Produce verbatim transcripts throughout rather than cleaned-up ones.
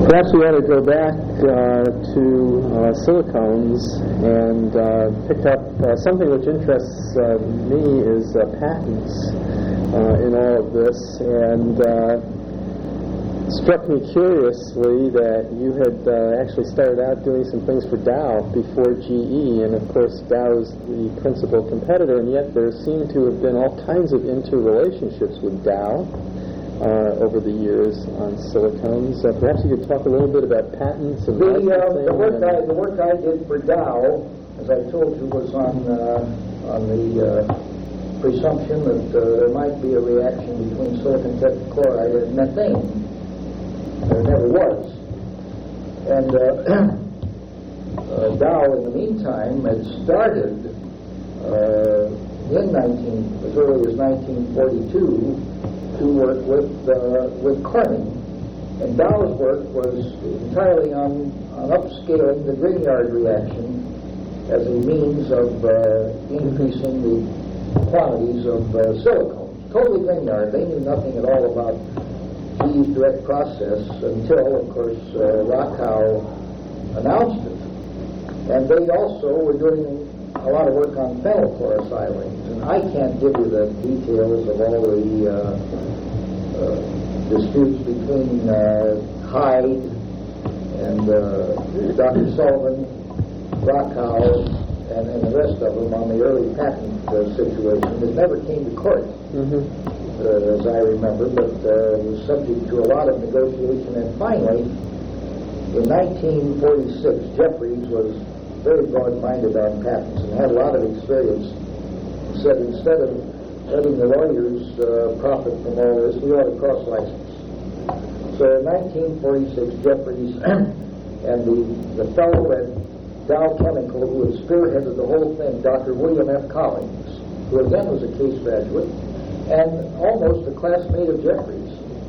Perhaps we ought to go back uh, to uh, silicones and uh, pick up uh, something which interests uh, me is uh, patents uh, in all of this. And uh, it struck me curiously that you had uh, actually started out doing some things for Dow before G E, and of course Dow is the principal competitor, and yet there seem to have been all kinds of interrelationships with Dow Uh, over the years on silicones. Uh, perhaps you could talk a little bit about patents and the, uh, the work I the work I did for Dow, as I told you, was on uh, on the uh, presumption that uh, there might be a reaction between silicon tetrachloride and methane. There never was, and uh, uh, Dow, in the meantime, had started uh, in nineteen as early as nineteen forty-two. To work with uh, with Corning, and Dow's work was entirely on, on upscaling the Grignard reaction as a means of uh, increasing the quantities of uh, silicones. Totally Grignard. They knew nothing at all about G E's direct process until, of course, uh, Rockow announced it. And they also were doing a lot of work on phenylchlorosilane, and I can't give you the details of all the uh, uh, disputes between uh, Hyde and uh, Doctor Sullivan, Rockow, and, and the rest of them on the early patent uh, situation. It never came to court, mm-hmm. uh, as I remember, but uh, was subject to a lot of negotiation, and finally, in nineteen forty-six, Jeffries was very broad-minded on patents and had a lot of experience. He said, instead of letting the lawyers uh, profit from all this, we ought to cross-license. So in nineteen forty-six, Jeffries and the, the fellow at Dow Chemical who had spearheaded the whole thing, Doctor William F. Collins, who again was a Case graduate and almost a classmate of Jeffries,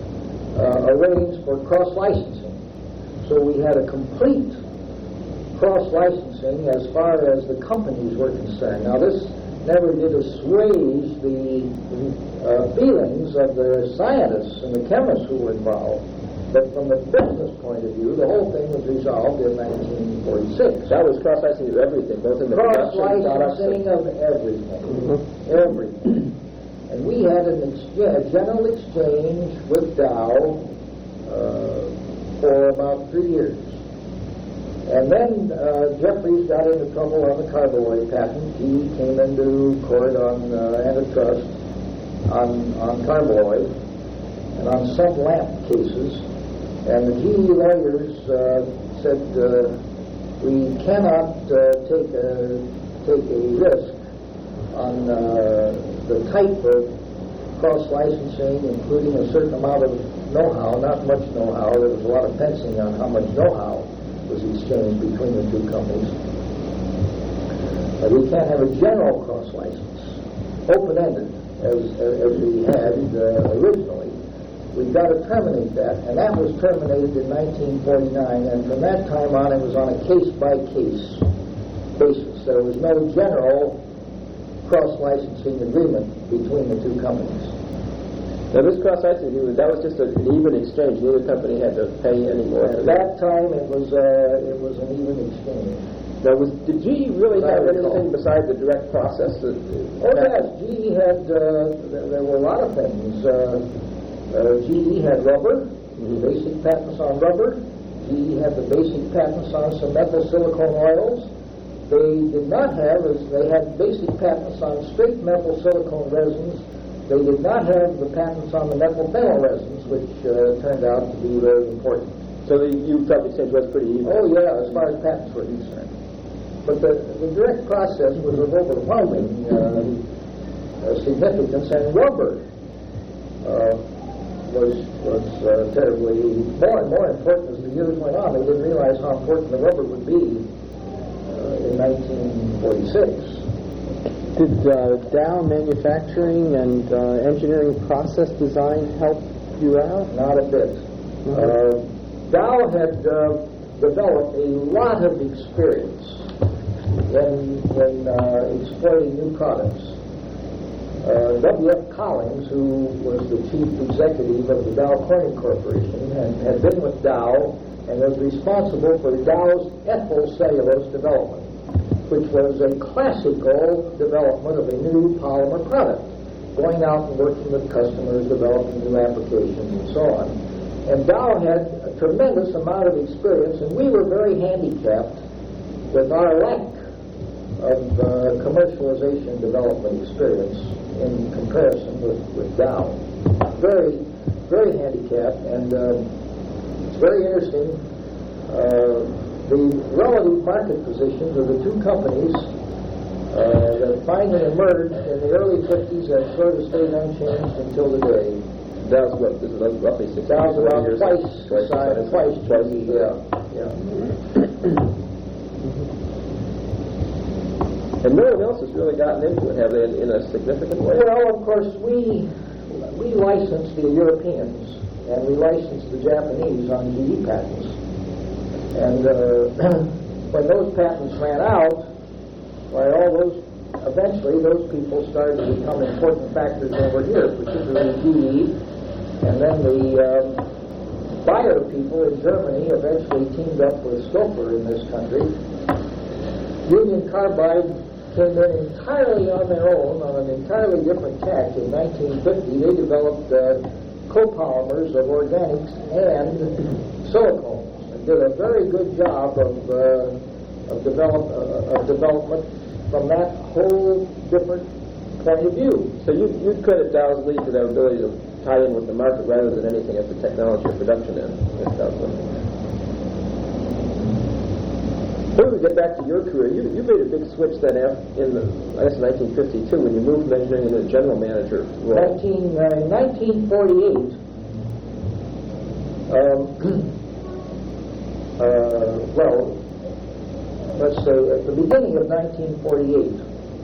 uh, arranged for cross-licensing. So we had a complete cross-licensing as far as the companies were concerned. Now, this never did assuage the uh, feelings of the scientists and the chemists who were involved, but from the business point of view, the whole thing was resolved in nineteen forty-six. That was cross-licensing of everything, both in the cross-licensing of everything, mm-hmm. everything. And we had an ex- yeah, a general exchange with Dow uh, for about three years. And then uh, Jeffries got into trouble on the Carboy patent. He came into court on uh, antitrust on, on Carboy and on some lamp cases. And the G E lawyers uh, said, uh, we cannot uh, take, a, take a risk on uh, the type of cross-licensing, including a certain amount of know-how, not much know-how. There was a lot of fencing on how much know-how was exchanged between the two companies. Uh, we can't have a general cross-license, open-ended, as, as we had uh, originally. We've got to terminate that, and that was terminated in nineteen forty-nine, and from that time on it was on a case-by-case basis. There was no general cross-licensing agreement between the two companies. Now, this cross-licensing agreement, that was just a, an even exchange. Neither company had to pay any more. At that time, it was uh, it was an even exchange. Now, was, did G E really have anything besides the direct process? That, oh, yes. G E had, uh, there, there were a lot of things. Uh, uh, G E had rubber, mm-hmm. basic patents on rubber. G E had the basic patents on some methyl silicone oils. They did not have, as they had basic patents on straight methyl silicone resins. They did not have the patents on the methylphenol resins, which uh, turned out to be very important. So the, you felt the exchange was pretty even? Oh, yeah, as far as patents were concerned. But the, the direct process was of overwhelming uh, uh, significance, and rubber uh, was, was uh, terribly more and more important as the years went on. They didn't realize how important the rubber would be uh, in nineteen forty-six. Did uh, Dow manufacturing and uh, engineering process design help you out? Not a bit. Mm-hmm. Uh, Dow had uh, developed a lot of experience in, in uh, exploiting new products. Uh, W F Collins, who was the chief executive of the Dow Corning Corporation, and had been with Dow and was responsible for Dow's ethyl cellulose development, which was a classical development of a new polymer product, going out and working with customers, developing new applications, and so on. And Dow had a tremendous amount of experience, and we were very handicapped with our lack of uh, commercialization development experience in comparison with, with Dow. Very, very handicapped, and uh, it's very interesting. Uh, the relative market positions of the two companies uh, that finally emerged in the early fifties and sort of stayed unchanged until today. Dow's what? This is roughly six Dow's about years. twice, Twice, size, twice, twice, twice, yeah, yeah. And no one else has really gotten into it, have they, in a significant way? Well, of course, we we licensed the Europeans and we licensed the Japanese on G E patents. And uh, when those patents ran out, why all those eventually those people started to become important factors over here, particularly G E. And then the um, Bayer people in Germany eventually teamed up with Stouffer in this country. Union Carbide came in entirely on their own, on an entirely different tack. In nineteen fifty, they developed uh, copolymers of organics and silicones, and did a very good job of uh, of, develop, uh, of development from that whole different point of view. So you you credit Dow's lead to their ability to tie in with the market rather than anything at the technology or production end. When we get back to your career, you, you made a big switch then in the, I guess, nineteen fifty-two when you moved from engineering into the general manager role. nineteen, uh, nineteen forty-eight, um, uh, well, let's say at the beginning of nineteen forty-eight,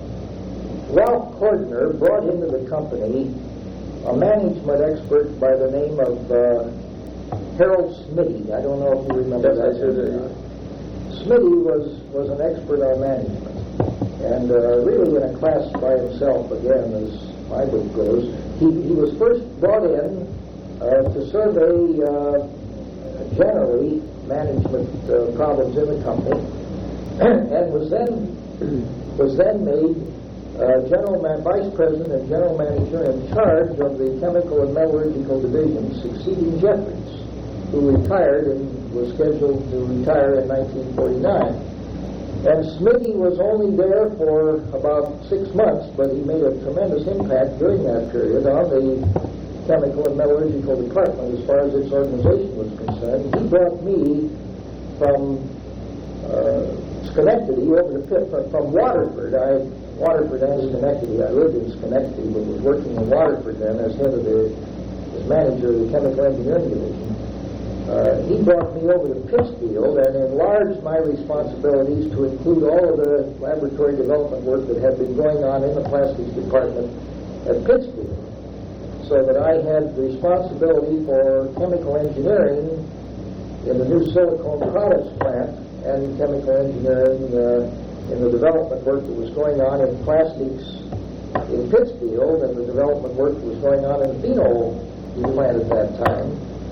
Ralph Cordner brought into the company a management expert by the name of uh, Harold Smitty. I don't know if you remember Yes, that. I do. Smitty was, was an expert on management, and uh, really in a class by himself, again, as my book goes. He, he was first brought in uh, to survey uh, generally management uh, problems in the company, and was then was then made uh, general man, vice president and general manager in charge of the chemical and metallurgical division, succeeding Jeffries, who retired and was scheduled to retire in nineteen forty-nine. And Smitty was only there for about six months, but he made a tremendous impact during that period on the chemical and metallurgical department as far as its organization was concerned. He brought me from uh, Schenectady over to Pitt, from Waterford. I Waterford and Schenectady. I lived in Schenectady, but was working in Waterford then as head of the as manager of the chemical engineering division. Uh, he brought me over to Pittsfield and enlarged my responsibilities to include all of the laboratory development work that had been going on in the plastics department at Pittsfield, so that I had responsibility for chemical engineering in the new silicone products plant and chemical engineering uh, in the development work that was going on in plastics in Pittsfield and the development work that was going on in the phenol plant at that time.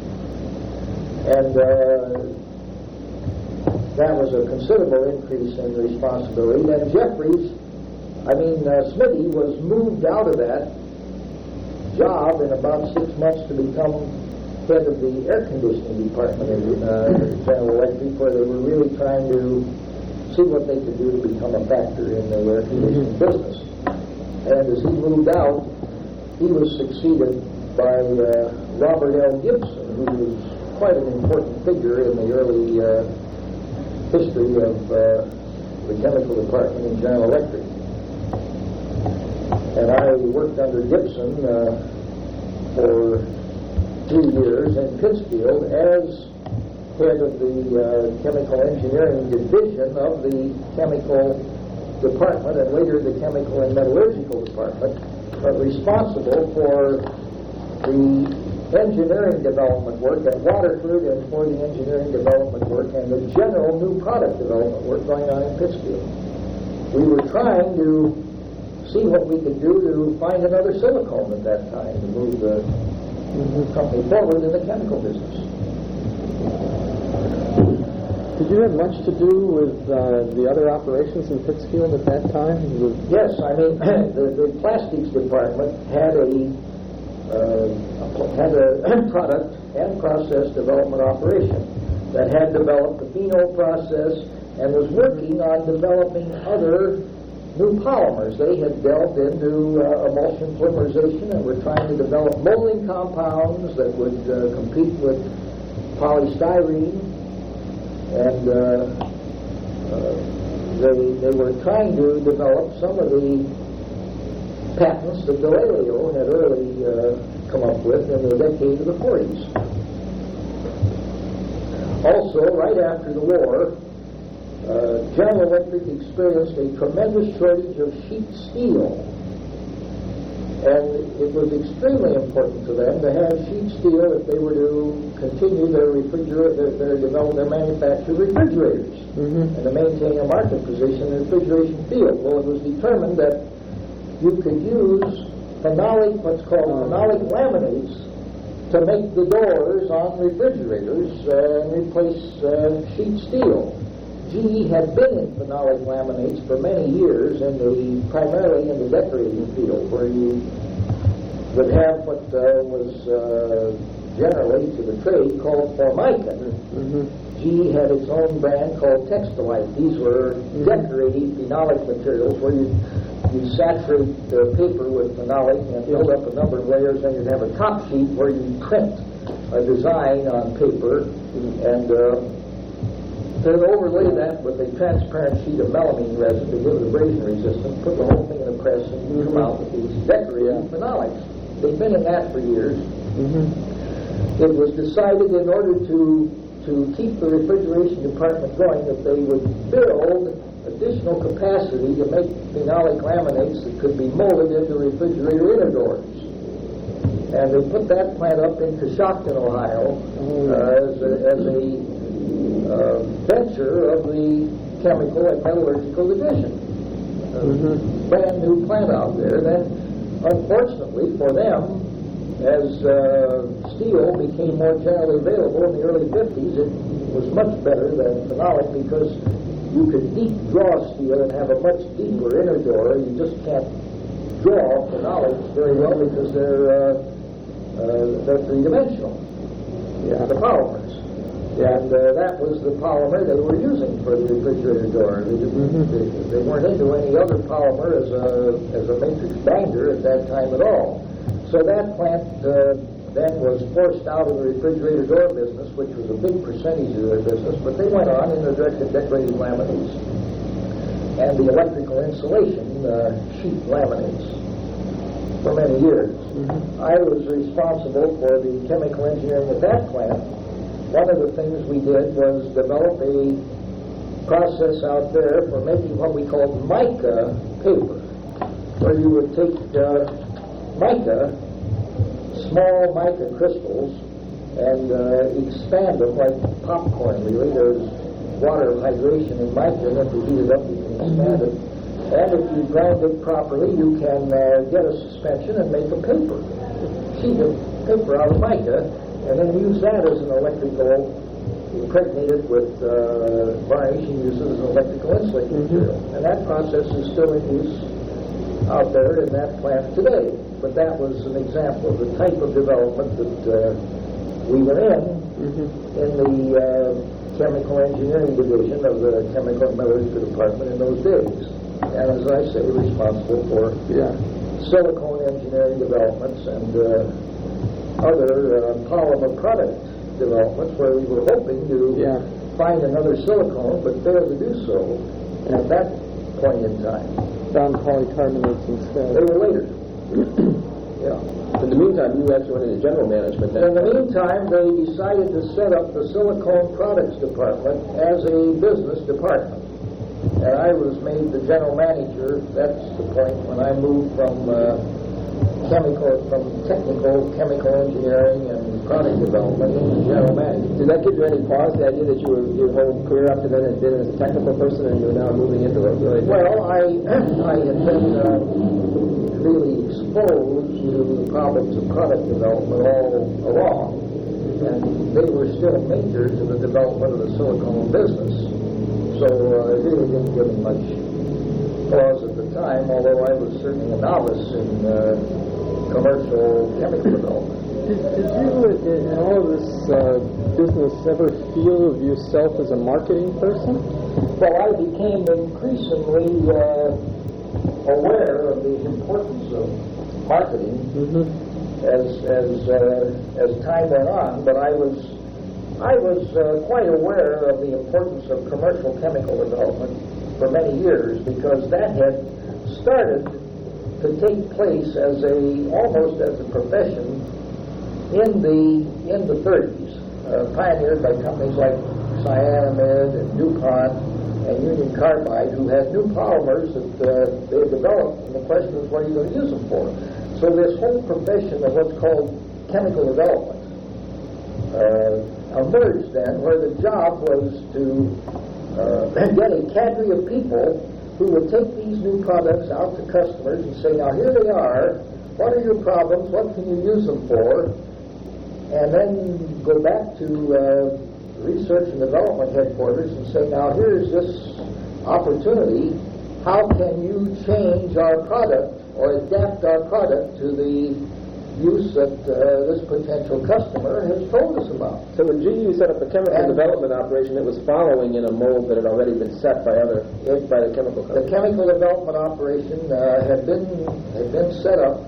And uh, that was a considerable increase in responsibility. Then Jeffries, I mean, uh, Smitty was moved out of that job in about six months to become head of the air conditioning department in uh, General Electric, where they were really trying to see what they could do to become a factor in the air conditioning business. And as he moved out, he was succeeded by uh, Robert L. Gibson, who was quite an important figure in the early uh, history of uh, the chemical department in General Electric. And I worked under Gibson uh, for three years in Pittsfield as head of the uh, chemical engineering division of the chemical department and later the chemical and metallurgical department, but responsible for the engineering development work at Waterford and for the engineering development work and the general new product development work going on in Pittsfield. We were trying to see what we could do to find another silicone at that time to move the, move the company forward in the chemical business. Did you have much to do with uh, the other operations in Pittsfield at that time? With Yes, I mean, the, the plastics department had a uh, had a product and process development operation that had developed the phenol process and was working on developing other new polymers. They had delved into uh, emulsion polymerization and were trying to develop molding compounds that would uh, compete with polystyrene. And uh, uh, they, they were trying to develop some of the patents that Galileo had early uh, come up with in the decade of the forties. Also, right after the war, uh, General Electric experienced a tremendous shortage of sheet steel. And it was extremely important to them to have sheet steel if they were to continue their refrigerator, their, their develop, their manufactured refrigerators, mm-hmm. and to maintain a market position in the refrigeration field. Well, it was determined that you could use phenolic, what's called phenolic laminates, to make the doors on refrigerators uh, and replace uh, sheet steel. G E had been in phenolic laminates for many years, in the primarily in the decorating field, where you would have what uh, was uh, generally to the trade called Formica. Mm-hmm. G E had its own brand called Textilite. These were mm-hmm. decorating phenolic materials where you you saturate the paper with phenolic and build up a number of layers, and you'd have a top sheet where you print a design on paper mm-hmm. and uh, to overlay that with a transparent sheet of melamine resin to give it abrasion resistance, put the whole thing in a press and mm-hmm. come out with these decorated phenolics. They've been in that for years. Mm-hmm. It was decided in order to to keep the refrigeration department going that they would build additional capacity to make phenolic laminates that could be molded into refrigerator inner doors. And they put that plant up in Coshocton, Ohio, mm-hmm. uh, as a, as a Uh, venture of the chemical and metallurgical division. Uh, mm-hmm. Brand new plant out there. Then, unfortunately for them, as uh, steel became more generally available in the early fifties, it was much better than phenolic because you could deep draw steel and have a much deeper inner door. You just can't draw phenolics very well because they're uh, uh, they're three-dimensional. Yeah. The polymers. And uh, that was the polymer they were using for the refrigerator door. They, mm-hmm. they, they weren't into any other polymer as a as a matrix binder at that time at all. So that plant uh, then was forced out of the refrigerator door business, which was a big percentage of their business, but they went on in the directed decorating laminates and the electrical insulation uh, sheet laminates for many years. Mm-hmm. I was responsible for the chemical engineering at that plant. One of the things we did was develop a process out there for making what we called mica paper, where you would take uh, mica, small mica crystals, and uh, expand them like popcorn, really. There's water hydration in mica, and if you heat it up, you can expand it. And if you grind it properly, you can uh, get a suspension and make a paper, sheet of paper out of mica, and then use that as an electrical, impregnate it with uh, varnish and use it as an electrical insulating mm-hmm. material. And that process is still in use out there in that plant today. But that was an example of the type of development that uh, we were in mm-hmm. in the uh, chemical engineering division of the chemical and metallurgical department in those days. And as I say, responsible for yeah. silicone engineering developments and uh, other uh, polymer product developments where we were hoping to yeah. find another silicone, but failed to do so at that point in time. Found polycarbonates instead. They were later. yeah. In the meantime, you actually went into general management. In the meantime, they decided to set up the silicone products department as a business department. And I was made the general manager. That's the point when I moved from uh, chemical, from technical chemical engineering and product development into general management. Did that give you any pause, the idea that you were, your whole career up to then had been as a technical person and you're now moving into what really? Well, I, I had been uh, really exposed to the problems of product development all along. and they were still majors in the development of the silicone business. So uh, it really didn't give me much pause at the time, although I was certainly a novice in uh, commercial chemical development. Did, did you, in, in all of this uh, business, ever feel of yourself as a marketing person? Well, I became increasingly uh, aware of the importance of marketing Mm-hmm. as as uh, as time went on, but I was I was uh, quite aware of the importance of commercial chemical development for many years, because that had started to take place as a almost as a profession in the in the thirties, uh, pioneered by companies like Cyanamid and DuPont and Union Carbide, who had new polymers that uh, they had developed, and the question was, what are you going to use them for? So this whole profession of what's called chemical development uh, emerged then, where the job was to uh, get a cadre of people who would take these new products out to customers and say, now here they are, what are your problems, what can you use them for? And then go back to uh, research and development headquarters and say, now here's this opportunity, how can you change our product or adapt our product to the use that uh, this potential customer has told us about. So when G E set up the chemical And development operation, it was following in a mold that had already been set by other it, by the chemical company. The chemical development operation uh, had been had been set up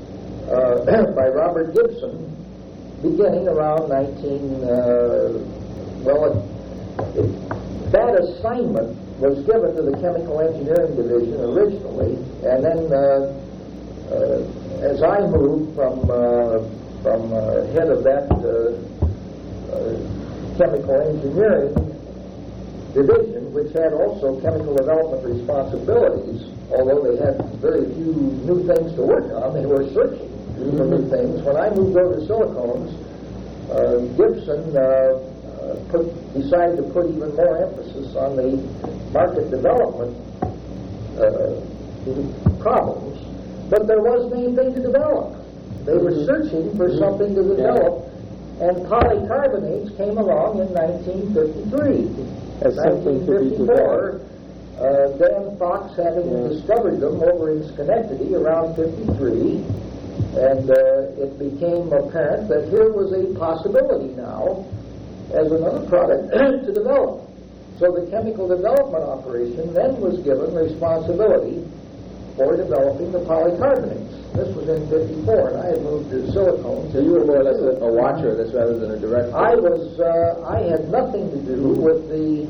uh, by Robert Gibson, beginning around nineteen. Uh, well, it, it, that assignment was given to the Chemical Engineering Division originally, and then uh, uh, as I moved from uh, from uh, head of that uh, uh, Chemical Engineering Division, which had also chemical development responsibilities, although they had very few new things to work on, they were searching mm-hmm. for new things. When I moved over to silicones, uh, Gibson uh, Put, decided to put even more emphasis on the market development uh, problems, but there wasn't anything to develop. They were searching for something to develop, and polycarbonates came along in nineteen fifty-three. As something to be developed. Uh, Dan Fox having yeah. discovered them over in Schenectady around fifty-three, and uh, it became apparent that here was a possibility now as another product to develop. So the chemical development operation then was given responsibility for developing the polycarbonates. This was in fifty-four, and I had moved to silicones. So you were more or less a, a watcher of this rather than a director? I was, uh, I had nothing to do with the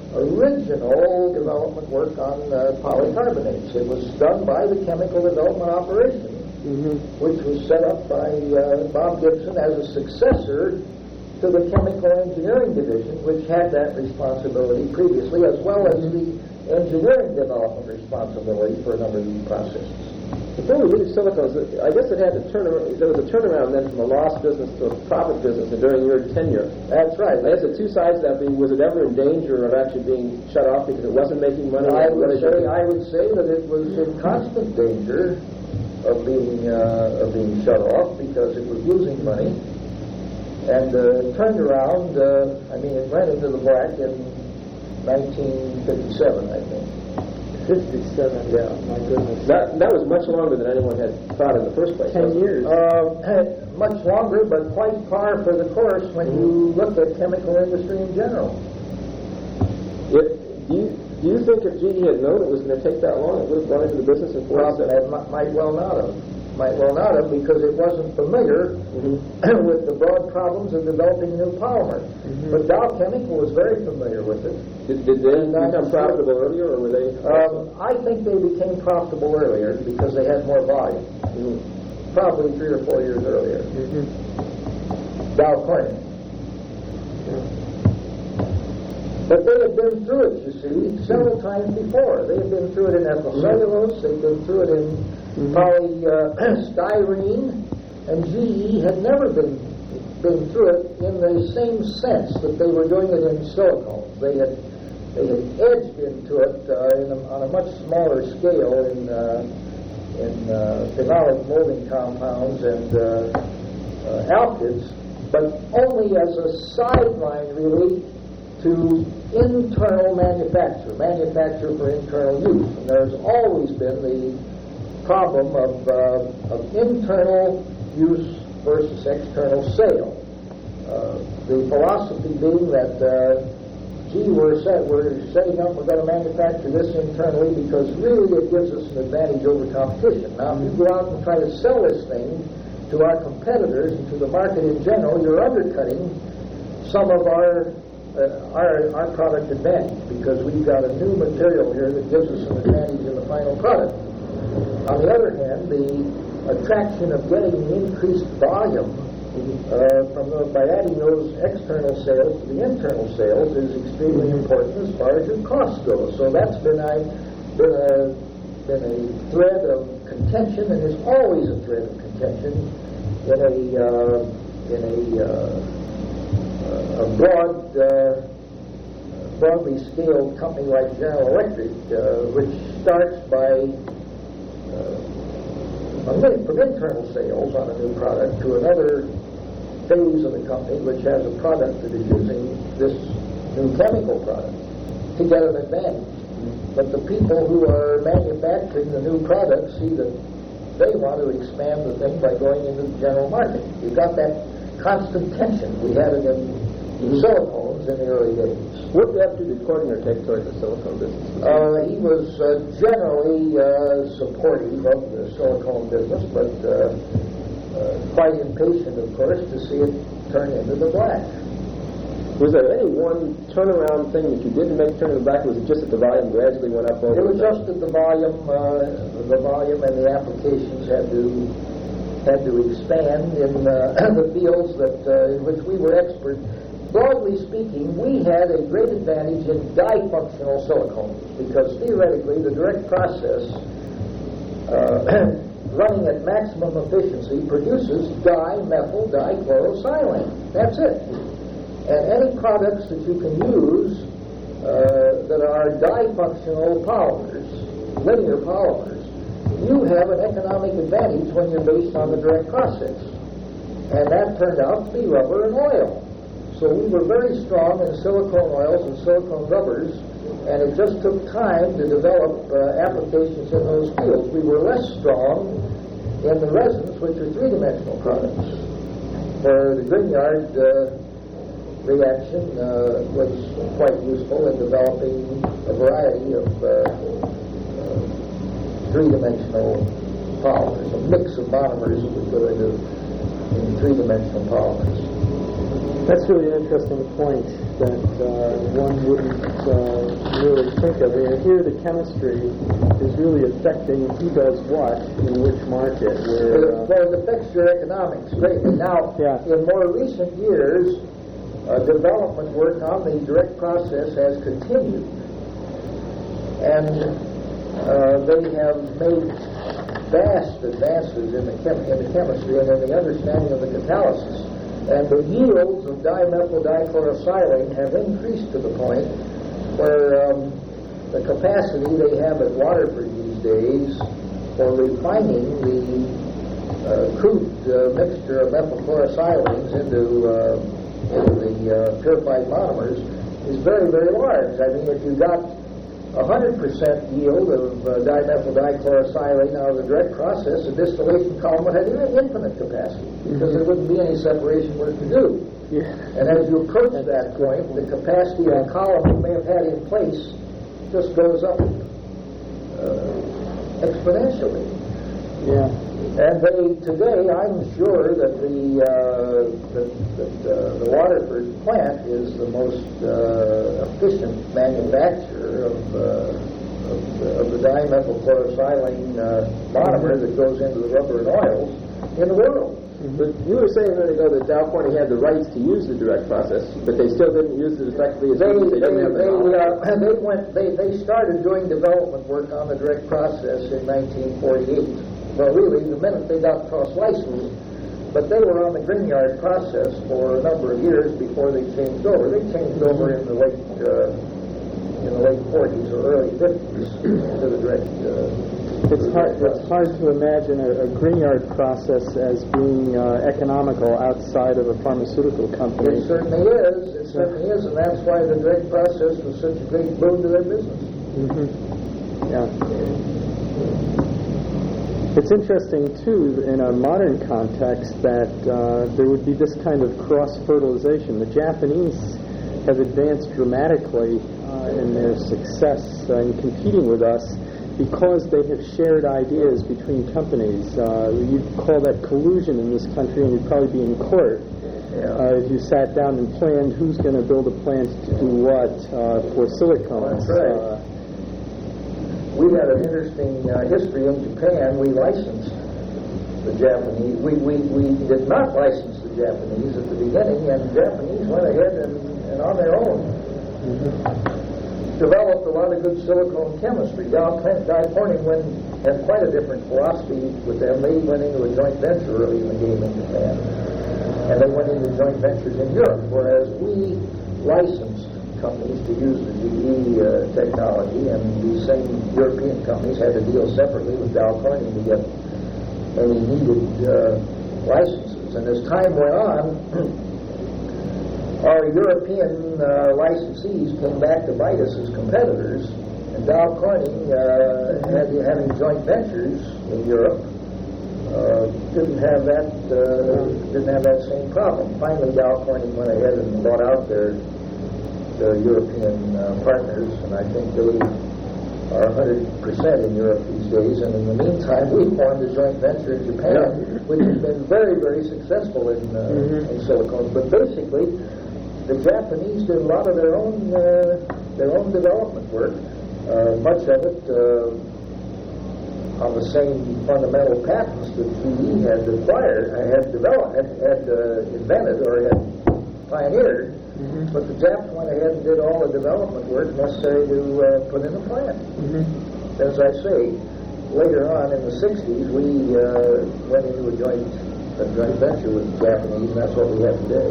original development work on uh, polycarbonates. It was done by the chemical development operation, mm-hmm. which was set up by uh, Bob Gibson as a successor to the Chemical Engineering Division, which had that responsibility previously, as well as the engineering development responsibility for a number of these processes. Before we leave silicones, I guess it had to turn around, there was a turnaround then from a loss business to a profit business during your tenure. That's right. I guess the two sides of that being, was it ever in danger of actually being shut off because it wasn't making money? I would say, I would say that it was in constant danger of being uh, of being shut off because it was losing money. And uh, turned around, uh, I mean, it went into the black in nineteen fifty-seven, I think. fifty-seven, yeah, my goodness. That, that was much longer than anyone had thought in the first place. Ten years. Uh, much longer, but quite par for the course when you look at chemical industry in general. If, do, you, do you think if G E had known it was going to take that long, it would have gone into the business in Well, forty-seven? it might, might well not have. Might well not have, because it wasn't familiar mm-hmm. with the broad problems of developing a new polymer. Mm-hmm. But Dow Chemical was very familiar with it. Did, did they and become profitable earlier, or were they? Um, I think they became profitable earlier because they had more volume. Mm-hmm. Probably three or four years earlier. Mm-hmm. Dow Corning. Yeah. But they had been through it, you see, several times before. They had been through it in ethyl cellulose. They'd been through it in Mm-hmm. polystyrene, uh, and G E had never been been through it in the same sense that they were doing it in silicones. They had they had edged into it uh, in a, on a much smaller scale in uh, in uh, phenolic molding compounds and uh, uh, alkyds, but only as a sideline, really, to internal manufacture, manufacture for internal use. And there's always been the problem of, uh, of internal use versus external sale. Uh, the philosophy being that, uh, gee, we're, set, we're setting up, we're going to manufacture this internally because really it gives us an advantage over competition. Now, if you go out and try to sell this thing to our competitors and to the market in general, you're undercutting some of our uh, our, our product advantage because we've got a new material here that gives us an advantage in the final product. On the other hand, the attraction of getting increased volume uh, from the, by adding those external sales to the internal sales is extremely important as far as your costs go. So that's been a, been a, been a thread of contention, and is always a thread of contention in a uh, in a, uh, a broad, uh, broadly scaled company like General Electric, uh, which starts by uh, from internal sales on a new product to another phase of the company which has a product that is using this new chemical product to get an advantage. But the people who are manufacturing the new product see that they want to expand the thing by going into the general market. You've got that constant tension. We had it in mm-hmm. silicones in the early days. What attitude did Cordner take towards the silicone business? Uh, he was uh, generally uh, supportive of the silicone business, but uh, uh, quite impatient, of course, to see it turn into the black. Was there any one turnaround thing that you didn't make turn to the black? Or was it just that the volume gradually went up over? It was just that the volume, uh, the volume and the applications had to had to expand in uh, the fields that uh, in which we were expert. Broadly speaking, we had a great advantage in difunctional silicones because theoretically the direct process uh, running at maximum efficiency produces dimethyl dichlorosilane. That's it. And any products that you can use uh, that are difunctional polymers, linear polymers, you have an economic advantage when you're based on the direct process. And that turned out to be rubber and oil. So we were very strong in silicone oils and silicone rubbers, and it just took time to develop uh, applications in those fields. We were less strong in the resins, which are three-dimensional products. For the Grignard uh, reaction uh, was quite useful in developing a variety of uh, uh, three-dimensional polymers, a mix of monomers that would go into in three-dimensional polymers. That's really an interesting point that uh, one wouldn't uh, really think of. And here the chemistry is really affecting who does what in which market. Where, uh, well, it affects your economics greatly. Now, yeah. in more recent years, uh, development work on the direct process has continued. And uh, they have made vast advances in the, chem- in the chemistry and in the understanding of the catalysis. And the yields of dimethyl dichlorosilane have increased to the point where um, the capacity they have at Waterford these days for refining the uh, crude uh, mixture of methylchlorosilanes into, uh, into the uh, purified monomers is very, very large. I mean, if you got one hundred percent yield of uh, dimethyl dichlorosilane out of the direct process, the distillation column would have infinite capacity because there wouldn't be any separation work to do. Yeah. And as you approach that point, the capacity of the column you may have had in place just goes up uh, exponentially. Yeah. And they today, I'm sure that the uh, that, that uh, the Waterford plant is the most uh, efficient manufacturer of, uh, of, of the dimethylchlorosilane uh, monomer that goes into the rubber and oils in the world. Mm-hmm. But you were saying a minute ago that Dow Corning had the rights to use the direct process, but they still didn't use it effectively as they, much as they, they, didn't have the they, knowledge. uh, they went. They, they started doing development work on the direct process in nineteen forty-eight. Well, really, the minute they got cross-licensed, but they were on the Grignard process for a number of years before they changed over. They changed over in the late uh, in the late forties or early fifties to the direct uh, It's hard, it's hard to imagine a, a Grignard process as being uh, economical outside of a pharmaceutical company. It certainly is. It certainly is, and that's why the Drake process was such a great boon to their business. Mm-hmm. Yeah. It's interesting, too, in a modern context, that uh, there would be this kind of cross-fertilization. The Japanese have advanced dramatically uh, in their success uh, in competing with us, because they have shared ideas between companies. Uh, you'd call that collusion in this country, and you'd probably be in court yeah. uh, if you sat down and planned who's going to build a plant to do what uh, for silicones. That's right. Uh, we had an interesting uh, history in Japan. We licensed the Japanese. We, we, we did not license the Japanese at the beginning, and the Japanese went ahead and, and on their own. Mm-hmm. Developed a lot of good silicone chemistry. Dow Corning went, had quite a different philosophy with them. They went into a joint venture early in the game in Japan. And they went into joint ventures in Europe, whereas we licensed companies to use the G E uh, technology, and these same European companies had to deal separately with Dow Corning to get any needed uh, licenses. And as time went on, our European uh, licensees came back to bite us as competitors, and Dow Corning, uh, had, having joint ventures in Europe, uh, didn't have that uh, didn't have that same problem. Finally, Dow Corning went ahead and bought out their their European uh, partners, and I think they are one hundred percent in Europe these days. And in the meantime, we formed a joint venture in Japan, yeah. which has been very, very successful in, uh, mm-hmm. in silicones. But basically, the Japanese did a lot of their own uh, their own development work, uh, much of it uh, on the same fundamental patents that G E had acquired, had developed, had, had uh, invented or had pioneered. Mm-hmm. But the Japs went ahead and did all the development work necessary to uh, put in a plant. Mm-hmm. As I say, later on in the sixties, we uh, went into a joint a joint venture with the Japanese, and that's what we have today.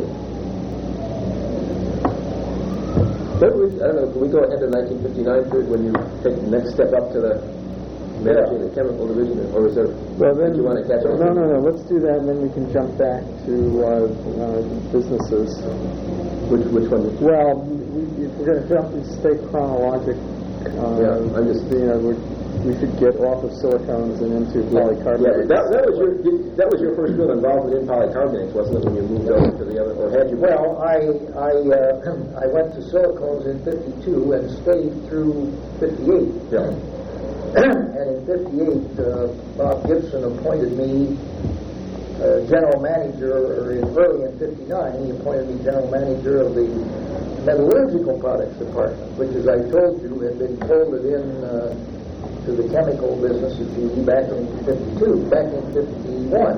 But we, I don't know, can we go ahead to nineteen fifty-nine period when you take the next step up to the managing yeah. the chemical division, or is there, well, then, do you want to catch up? No, no, no, let's do that, and then we can jump back to uh, uh, businesses. Which which one? Well, we, if we're going to jump and stay chronologic, uh, yeah, I'm just, you know, we're, we should get off of silicones and into polycarbonates. Yeah, that, that was your that was your first real involvement in polycarbonates, wasn't it? When you moved over to the other, or had you? Well, I I uh, I went to silicones in fifty-two and stayed through fifty-eight. Yeah. And in fifty-eight, uh, Bob Gibson appointed me uh, general manager, or in, early in fifty-nine, he appointed me general manager of the metallurgical products department, which, as I told you, had been folded in. Uh, to the chemical business of G E back in fifty-two, back in fifty-one.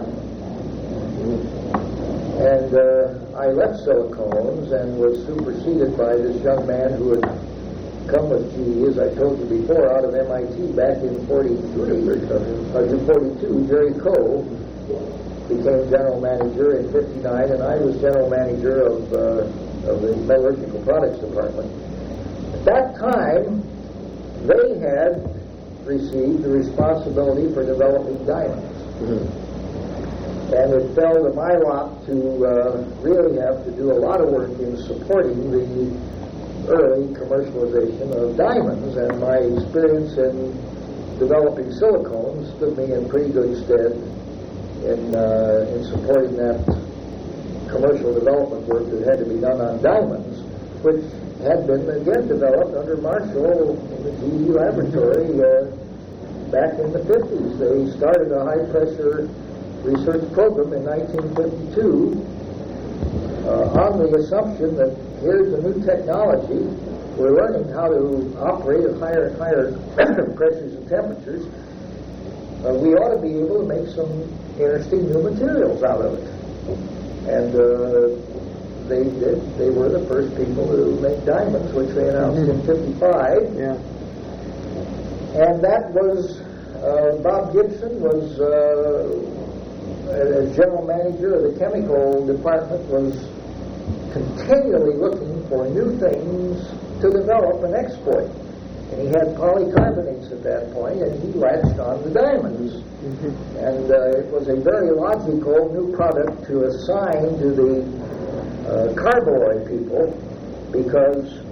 And uh, I left silicones and was superseded by this young man who had come with G E, as I told you before, out of M I T back in forty-three or something, or forty-two. Jerry Coe became general manager in fifty-nine, and I was general manager of, uh, of the metallurgical products department. At that time, they had received the responsibility for developing diamonds. Mm-hmm. And it fell to my lot to uh, really have to do a lot of work in supporting the early commercialization of diamonds, and my experience in developing silicones stood me in pretty good stead in, uh, in supporting that commercial development work that had to be done on diamonds, which had been again developed under Marshall in the G E laboratory uh, back in the fifties. They started a high-pressure research program in nineteen fifty-two uh, on the assumption that here's a new technology. We're learning how to operate at higher and higher pressures and temperatures. Uh, we ought to be able to make some interesting new materials out of it. And uh, They did. They were the first people to make diamonds, which they announced mm-hmm. in fifty-five. Yeah. And that was, uh, Bob Gibson was, uh, as general manager of the chemical department, was continually looking for new things to develop and export. And he had polycarbonates at that point, and he latched on the diamonds. Mm-hmm. And uh, it was a very logical new product to assign to the uh, carboy people, because